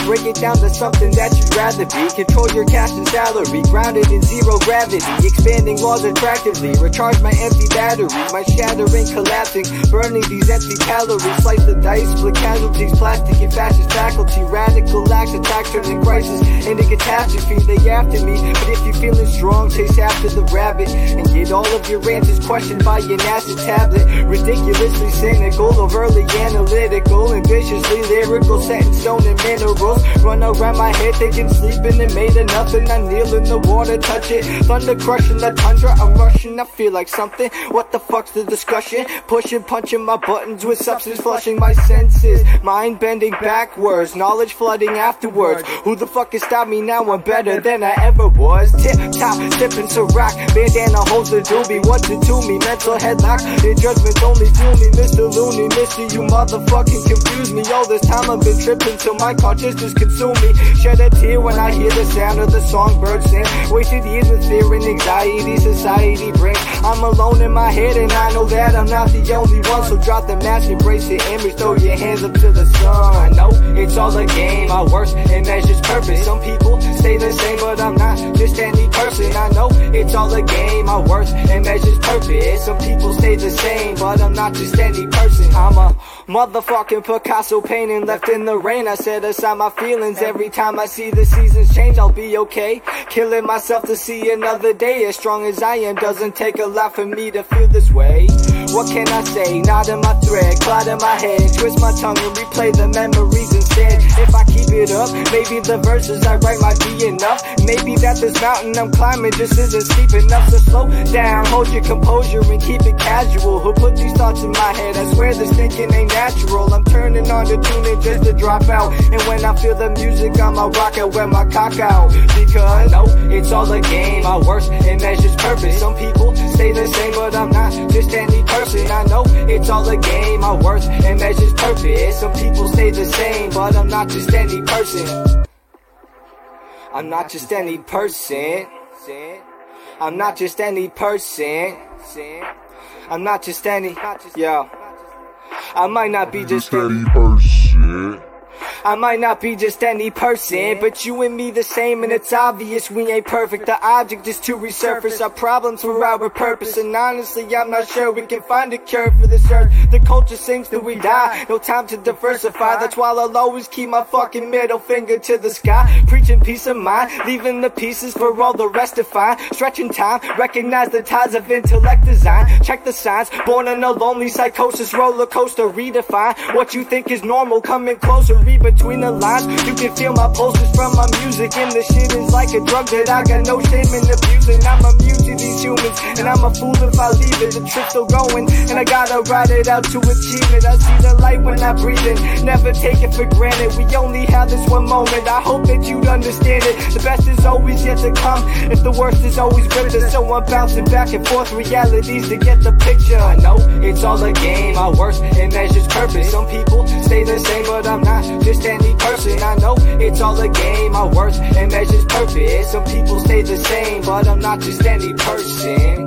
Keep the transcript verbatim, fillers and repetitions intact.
break it down to something that you'd rather be. Control your cash and salary, grounded in zero gravity, expanding laws attractively, recharge my empty battery, my shattering, collapsing, burning these empty calories, slice the dice, split casualties, plastic and fascist faculty, radical acts, attack turning crisis into catastrophe. They after me, but if you're feeling strong, chase after the rabbit, and get all of your answers questioned by an acid tablet. Ridiculously cynical, overly analytical, ambitiously lyrical, set in stone and minerals, run around my head thinking sleeping and made of nothing. I kneel in the water, touch it, thunder crushing the tundra, I'm rushing, I feel like something. What the fuck's the discussion? Pushing, punching my buttons with substance, flushing my senses, mind bending backwards, knowledge flooding afterwards. Who the fuck can stop me now? I'm better than I ever was. Tip top, sipping Ciroc, bandana holds the doobie. What's it to me? Mental headlock, your judgments only fuel me. Mister Looney, Mister you motherfucking confuse me. All this time I've been tripping till my consciousness consume me. Shed a tear when I hear the sound of the songbird sing. Wasted years with fear and anxiety society brings. I'm alone in my head and I know that I'm not the only one. So drop the mask, embrace the image, throw your hands up to the sun. I know it's all a game, my worth and measures purpose. Some people stay the same, but I'm not just any person. I know it's all a game, my worth and measures purpose. Some people stay the same, but I'm not just any person. I'm a motherfucking Picasso painting left in the rain. I set aside my feelings every time I see the seasons change. I'll be okay, killing myself to see another day. As strong as I am, doesn't take a lot for me to feel this way. What can I say? Knot in my thread, clot in my head, twist my tongue and replay the memories instead. If I keep it up, maybe the verses I write might be enough. Maybe that this mountain I'm climbing just isn't steep enough. So slow down, hold your composure and keep it casual. Who put these thoughts in my head? I swear this thinking ain't natural. I'm turning on the tuning just to drop out, and when I feel the music I'ma rock out, wear my cock out. Because I know it's all a game, my worth and measures purpose. Some people stay the same, but I'm not just any person. I know it's all a game, my worth and measures purpose. Some people stay the same, but I'm not just any person. I'm not just any person. I'm not just any person. I'm not just any, yo. I might not be just any person. I might not be just any person, but you and me the same, and it's obvious we ain't perfect. The object is to resurface our problems for our purpose, and honestly I'm not sure we can find a cure for this earth. The culture sings till we die, no time to diversify. That's why I'll always keep my fucking middle finger to the sky, preaching peace of mind, leaving the pieces for all the rest to find. Stretching time, recognize the ties of intellect design. Check the signs, born in a lonely psychosis roller coaster. Redefine what you think is normal, coming closer. Read between the lines, you can feel my pulses from my music, and the shit is like a drug that I got no shame in abusing. I'm immune to these humans, and I'm a fool if I leave it. The trick's still going, and I gotta ride it out to achieve it. I see the light when I breathe it, never take it for granted. We only have this one moment, I hope that you'd understand it. The best is always yet to come, if the worst is always with us. So I'm bouncing back and forth realities to get the picture. I know it's all a game, my worth and measures purpose. Some people stay the same, but I'm not just any person. I know it's all a game, my worth and measures purpose. Some people stay the same, but I'm not just any person.